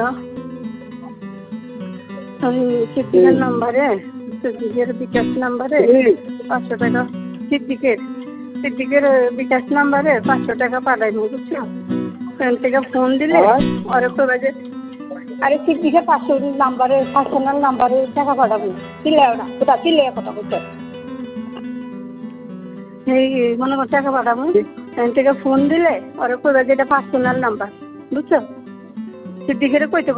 আমি সিদ্দিকের নাম্বারে, সিদ্দিকের বিকাশ নাম্বারে 500 টাকা, সিদ্দিকের বিকাশ নাম্বারে 500 টাকা পাঠাইনি, বুঝছো? ওখান থেকে ফোন দিলে ওরা কইবা যে আরে সিদ্দিকের নাম্বারে, পার্সোনাল নাম্বারে টাকা পাঠাবো। চিল্লাও না, কোথা চিল্লায় কথা বলছো? এই মনে কর টাকা পাঠাবো, ওখান থেকে ফোন দিলে ওরা কইবা যে এটা পার্সোনাল নাম্বার, বুঝছো? সিদ্দিকের কইতে